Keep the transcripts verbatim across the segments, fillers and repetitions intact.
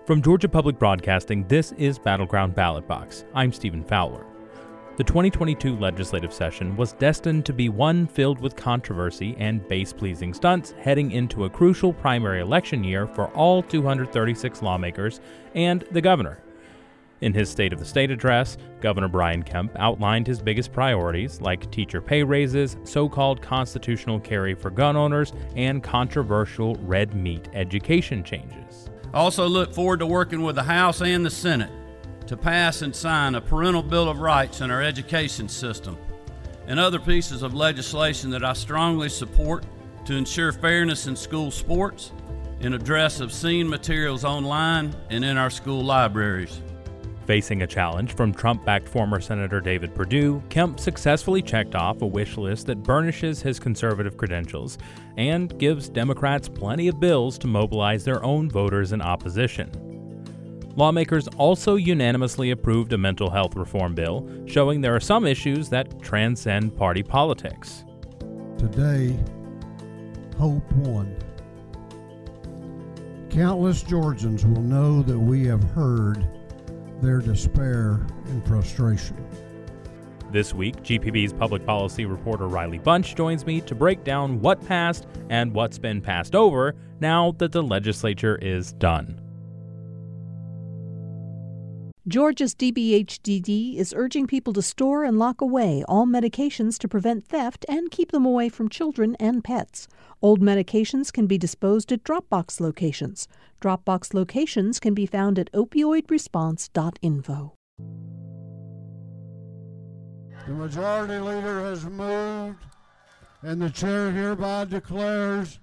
From Georgia Public Broadcasting, this is Battleground Ballot Box. I'm Stephen Fowler. The twenty twenty-two legislative session was destined to be one filled with controversy and base-pleasing stunts heading into a crucial primary election year for all two hundred thirty-six lawmakers and the governor. In his State of the State address, Governor Brian Kemp outlined his biggest priorities like teacher pay raises, so-called constitutional carry for gun owners, and controversial red meat education changes. I also look forward to working with the House and the Senate to pass and sign a parental bill of rights in our education system and other pieces of legislation that I strongly support to ensure fairness in school sports and address obscene materials online and in our school libraries. Facing a challenge from Trump-backed former Senator David Perdue, Kemp successfully checked off a wish list that burnishes his conservative credentials and gives Democrats plenty of bills to mobilize their own voters in opposition. Lawmakers also unanimously approved a mental health reform bill, showing there are some issues that transcend party politics. Today, hope won. Countless Georgians will know that we have heard their despair and frustration. This week, G P B's public policy reporter Riley Bunch joins me to break down what passed and what's been passed over now that the legislature is done. Georgia's D B H D D is urging people to store and lock away all medications to prevent theft and keep them away from children and pets. Old medications can be disposed at Dropbox locations. Dropbox locations can be found at opioid response dot info. The majority leader has moved, and the chair hereby declares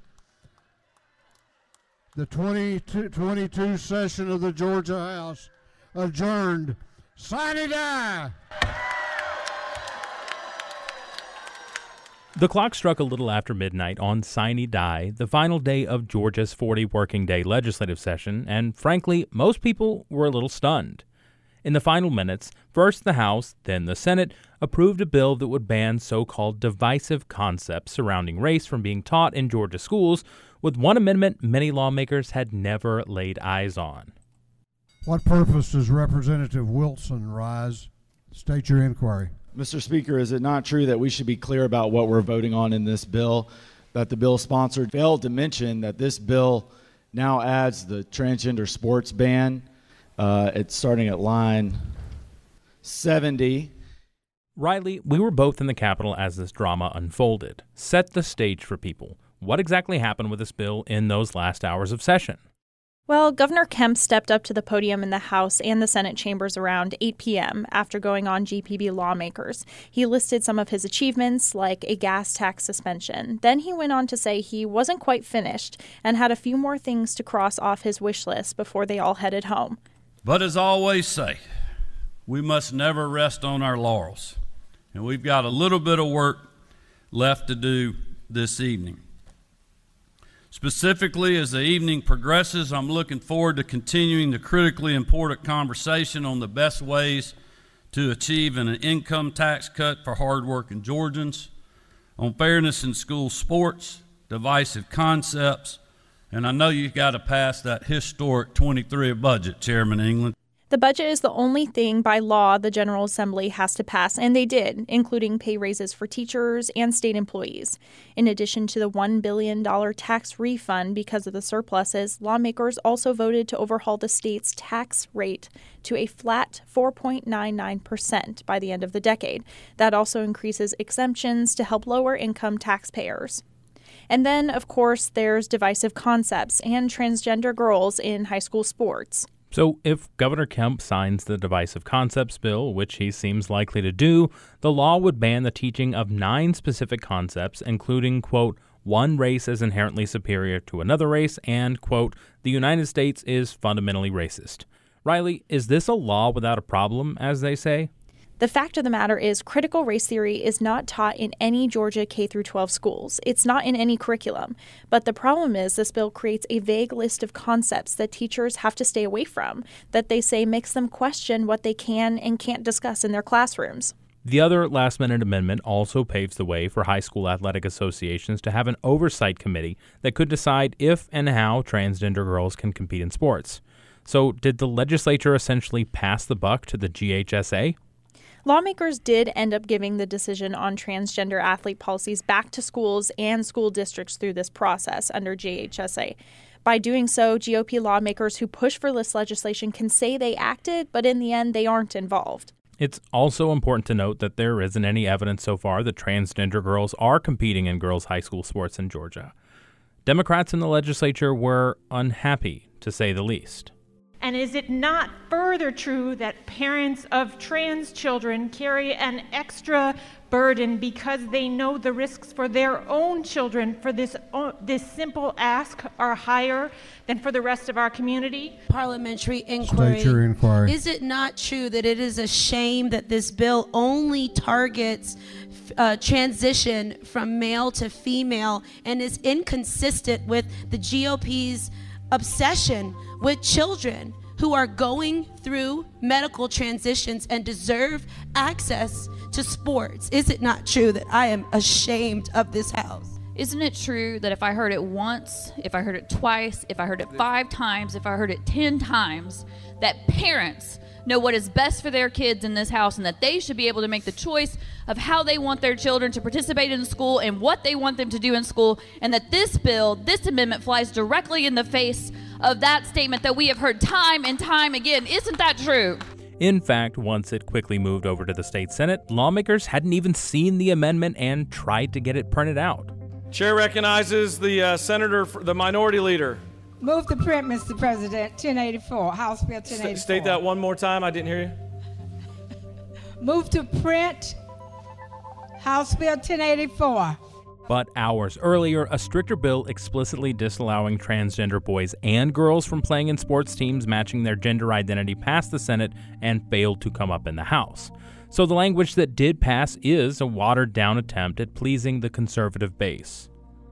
the twenty twenty-two session of the Georgia House adjourned. Sine die! The clock struck a little after midnight on Sine Die, the final day of Georgia's forty working day legislative session, and frankly, most people were a little stunned. In the final minutes, first the House, then the Senate, approved a bill that would ban so-called divisive concepts surrounding race from being taught in Georgia schools, with one amendment many lawmakers had never laid eyes on. What purpose does Representative Wilson rise? State your inquiry. Mister Speaker, is it not true that we should be clear about what we're voting on in this bill? That the bill sponsor failed to mention that this bill now adds the transgender sports ban. Uh, it's starting at line seventy. Riley, we were both in the Capitol as this drama unfolded. Set the stage for people. What exactly happened with this bill in those last hours of session? Well, Governor Kemp stepped up to the podium in the House and the Senate chambers around eight p.m. after going on G P B lawmakers. He listed some of his achievements, like a gas tax suspension. Then he went on to say he wasn't quite finished and had a few more things to cross off his wish list before they all headed home. But as I always say, we must never rest on our laurels. And we've got a little bit of work left to do this evening. Specifically, as the evening progresses, I'm looking forward to continuing the critically important conversation on the best ways to achieve an income tax cut for hardworking Georgians, on fairness in school sports, divisive concepts, and I know you've got to pass that historic twenty-three budget, Chairman England. The budget is the only thing by law the General Assembly has to pass, and they did, including pay raises for teachers and state employees. In addition to the one billion dollars tax refund because of the surpluses, lawmakers also voted to overhaul the state's tax rate to a flat four point nine nine percent by the end of the decade. That also increases exemptions to help lower-income taxpayers. And then, of course, there's divisive concepts and transgender girls in high school sports. So if Governor Kemp signs the divisive concepts bill, which he seems likely to do, the law would ban the teaching of nine specific concepts, including, quote, one race is inherently superior to another race, and, quote, the United States is fundamentally racist. Riley, is this a law without a problem, as they say? The fact of the matter is critical race theory is not taught in any Georgia K through twelve schools. It's not in any curriculum. But the problem is this bill creates a vague list of concepts that teachers have to stay away from, that they say makes them question what they can and can't discuss in their classrooms. The other last-minute amendment also paves the way for high school athletic associations to have an oversight committee that could decide if and how transgender girls can compete in sports. So did the legislature essentially pass the buck to the G H S A? Lawmakers did end up giving the decision on transgender athlete policies back to schools and school districts through this process under G H S A. By doing so, G O P lawmakers who push for this legislation can say they acted, but in the end, they aren't involved. It's also important to note that there isn't any evidence so far that transgender girls are competing in girls' high school sports in Georgia. Democrats in the legislature were unhappy, to say the least. And is it not further true that parents of trans children carry an extra burden because they know the risks for their own children for this uh, this simple ask are higher than for the rest of our community? Parliamentary inquiry. State your inquiry. Is it not true that it is a shame that this bill only targets uh, transition from male to female and is inconsistent with the G O P's obsession with children who are going through medical transitions and deserve access to sports? Is it not true that I am ashamed of this house? Isn't it true that if I heard it once, if I heard it twice, if I heard it five times, if I heard it ten times, that parents know what is best for their kids in this house and that they should be able to make the choice of how they want their children to participate in school and what they want them to do in school, and that this bill, this amendment, flies directly in the face of that statement that we have heard time and time again? Isn't that true? In fact, once it quickly moved over to the state Senate, lawmakers hadn't even seen the amendment and tried to get it printed out. Chair recognizes the uh, senator, the minority leader. Move to print, Mister President, ten eighty-four, House Bill ten eighty-four. State that one more time. I didn't hear you. Move to print House Bill ten eighty-four. But hours earlier, a stricter bill explicitly disallowing transgender boys and girls from playing in sports teams matching their gender identity passed the Senate and failed to come up in the House. So the language that did pass is a watered-down attempt at pleasing the conservative base.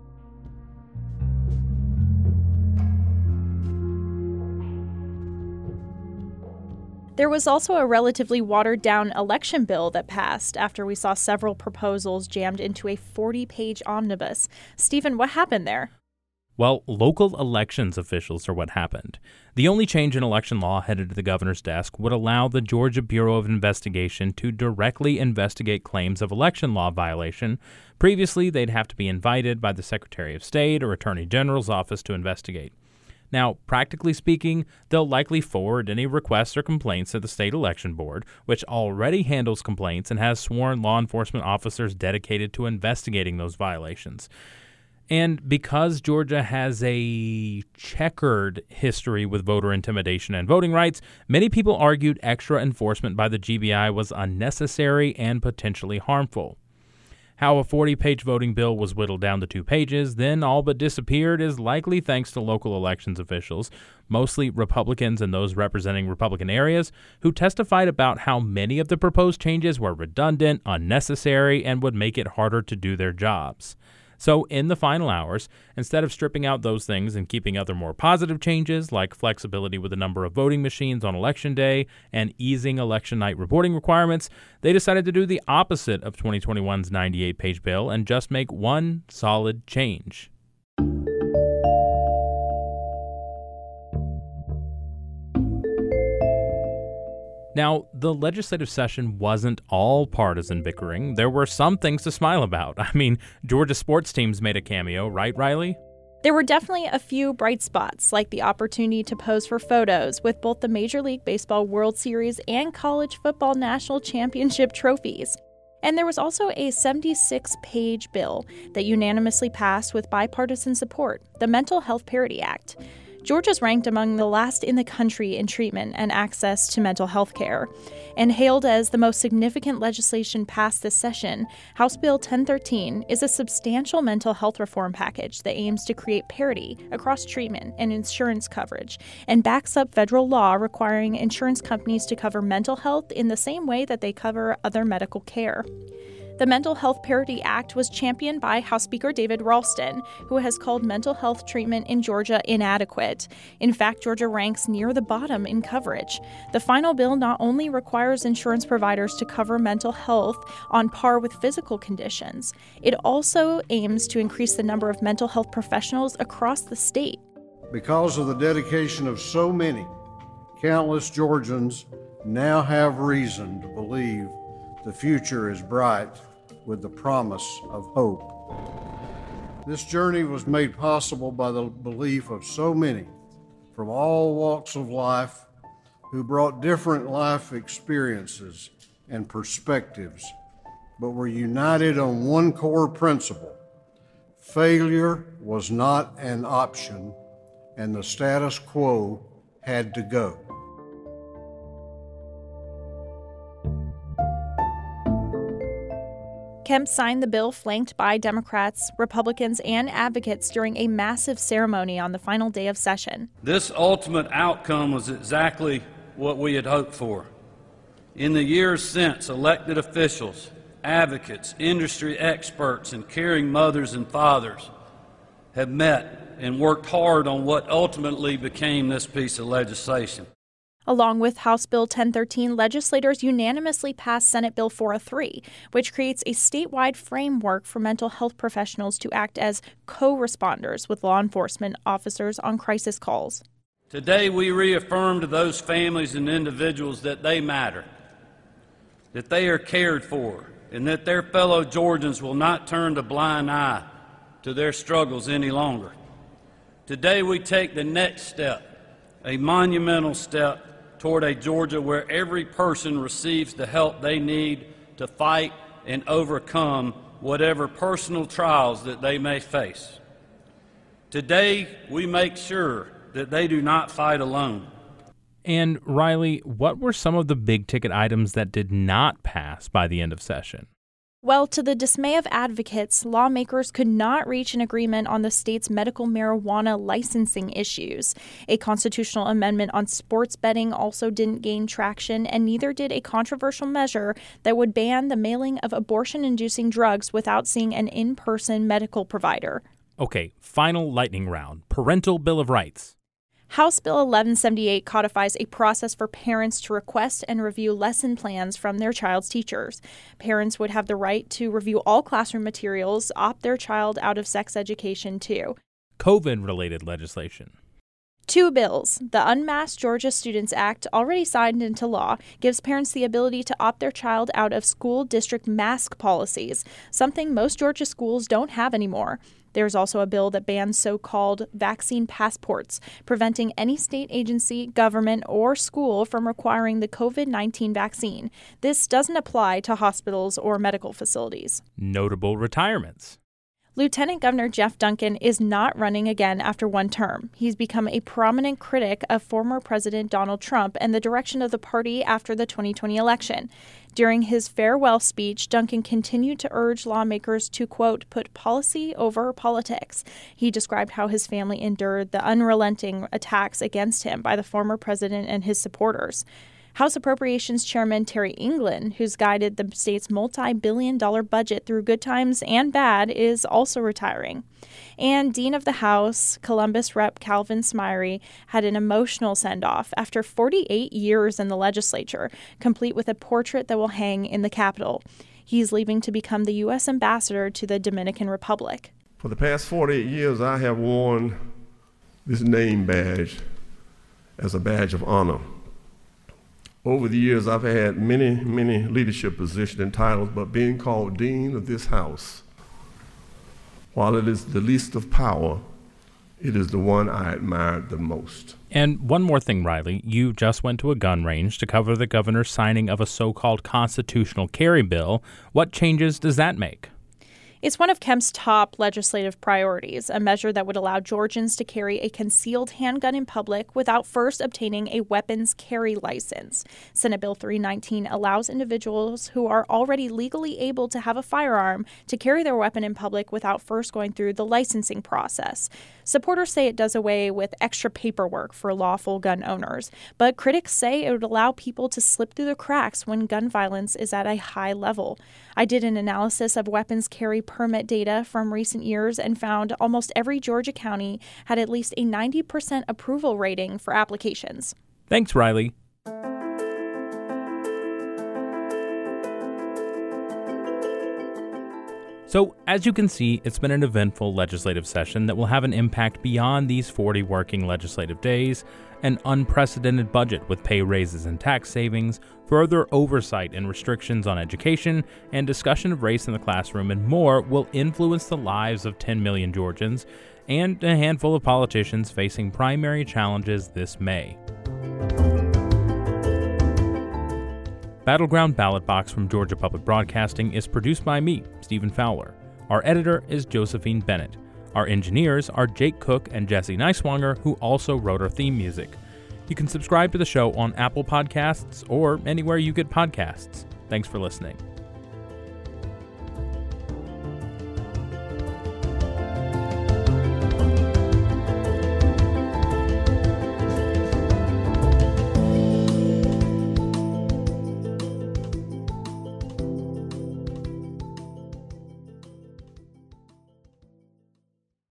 There was also a relatively watered-down election bill that passed after we saw several proposals jammed into a forty-page omnibus. Stephen, what happened there? Well, local elections officials are what happened. The only change in election law headed to the governor's desk would allow the Georgia Bureau of Investigation to directly investigate claims of election law violation. Previously, they'd have to be invited by the Secretary of State or Attorney General's office to investigate. Now, practically speaking, they'll likely forward any requests or complaints to the state election board, which already handles complaints and has sworn law enforcement officers dedicated to investigating those violations. And because Georgia has a checkered history with voter intimidation and voting rights, many people argued extra enforcement by the G B I was unnecessary and potentially harmful. How a forty-page voting bill was whittled down to two pages, then all but disappeared, is likely thanks to local elections officials, mostly Republicans and those representing Republican areas, who testified about how many of the proposed changes were redundant, unnecessary, and would make it harder to do their jobs. So in the final hours, instead of stripping out those things and keeping other more positive changes like flexibility with the number of voting machines on Election Day and easing election night reporting requirements, they decided to do the opposite of twenty twenty-one's ninety-eight page bill and just make one solid change. Now, the legislative session wasn't all partisan bickering. There were some things to smile about. I mean, Georgia sports teams made a cameo, right, Riley? There were definitely a few bright spots, like the opportunity to pose for photos with both the Major League Baseball World Series and College Football National Championship trophies. And there was also a seventy-six page bill that unanimously passed with bipartisan support, the Mental Health Parity Act. Georgia's ranked among the last in the country in treatment and access to mental health care. And hailed as the most significant legislation passed this session, House Bill ten thirteen is a substantial mental health reform package that aims to create parity across treatment and insurance coverage and backs up federal law requiring insurance companies to cover mental health in the same way that they cover other medical care. The Mental Health Parity Act was championed by House Speaker David Ralston, who has called mental health treatment in Georgia inadequate. In fact, Georgia ranks near the bottom in coverage. The final bill not only requires insurance providers to cover mental health on par with physical conditions, it also aims to increase the number of mental health professionals across the state. Because of the dedication of so many, countless Georgians now have reason to believe the future is bright with the promise of hope. This journey was made possible by the belief of so many from all walks of life who brought different life experiences and perspectives, but were united on one core principle. Failure was not an option, and the status quo had to go. Kemp signed the bill flanked by Democrats, Republicans, and advocates during a massive ceremony on the final day of session. This ultimate outcome was exactly what we had hoped for. In the years since, elected officials, advocates, industry experts, and caring mothers and fathers have met and worked hard on what ultimately became this piece of legislation. Along with House Bill ten thirteen, legislators unanimously passed Senate Bill four oh three, which creates a statewide framework for mental health professionals to act as co-responders with law enforcement officers on crisis calls. Today, we reaffirm to those families and individuals that they matter, that they are cared for, and that their fellow Georgians will not turn a blind eye to their struggles any longer. Today, we take the next step, a monumental step, toward a Georgia where every person receives the help they need to fight and overcome whatever personal trials that they may face. Today, we make sure that they do not fight alone. And Riley, what were some of the big-ticket items that did not pass by the end of session? Well, to the dismay of advocates, lawmakers could not reach an agreement on the state's medical marijuana licensing issues. A constitutional amendment on sports betting also didn't gain traction, and neither did a controversial measure that would ban the mailing of abortion-inducing drugs without seeing an in-person medical provider. Okay, final lightning round. Parental Bill of Rights. House Bill eleven seventy-eight codifies a process for parents to request and review lesson plans from their child's teachers. Parents would have the right to review all classroom materials, opt their child out of sex education, too. COVID-related legislation. Two bills. The Unmasked Georgia Students Act, already signed into law, gives parents the ability to opt their child out of school district mask policies, something most Georgia schools don't have anymore. There's also a bill that bans so-called vaccine passports, preventing any state agency, government, or school from requiring the COVID nineteen vaccine. This doesn't apply to hospitals or medical facilities. Notable retirements. Lieutenant Governor Jeff Duncan is not running again after one term. He's become a prominent critic of former President Donald Trump and the direction of the party after the twenty twenty election. During his farewell speech, Duncan continued to urge lawmakers to, quote, put policy over politics. He described how his family endured the unrelenting attacks against him by the former president and his supporters. House Appropriations Chairman Terry England, who's guided the state's multi-billion dollar budget through good times and bad, is also retiring. And Dean of the House, Columbus Rep Calvin Smyre, had an emotional send-off after forty-eight years in the legislature, complete with a portrait that will hang in the Capitol. He's leaving to become the U S ambassador to the Dominican Republic. For the past forty-eight years, I have worn this name badge as a badge of honor. Over the years, I've had many, many leadership positions and titles, but being called Dean of this House, while it is the least of power, it is the one I admired the most. And one more thing, Riley. You just went to a gun range to cover the governor's signing of a so-called constitutional carry bill. What changes does that make? It's one of Kemp's top legislative priorities, a measure that would allow Georgians to carry a concealed handgun in public without first obtaining a weapons carry license. Senate Bill three nineteen allows individuals who are already legally able to have a firearm to carry their weapon in public without first going through the licensing process. Supporters say it does away with extra paperwork for lawful gun owners, but critics say it would allow people to slip through the cracks when gun violence is at a high level. I did an analysis of weapons carry permit data from recent years and found almost every Georgia county had at least a ninety percent approval rating for applications. Thanks, Riley. So, as you can see, it's been an eventful legislative session that will have an impact beyond these forty working legislative days. An unprecedented budget with pay raises and tax savings, further oversight and restrictions on education, and discussion of race in the classroom and more will influence the lives of ten million Georgians and a handful of politicians facing primary challenges this May. Battleground Ballot Box from Georgia Public Broadcasting is produced by me, Stephen Fowler. Our editor is Josephine Bennett. Our engineers are Jake Cook and Jesse Neiswanger, who also wrote our theme music. You can subscribe to the show on Apple Podcasts or anywhere you get podcasts. Thanks for listening.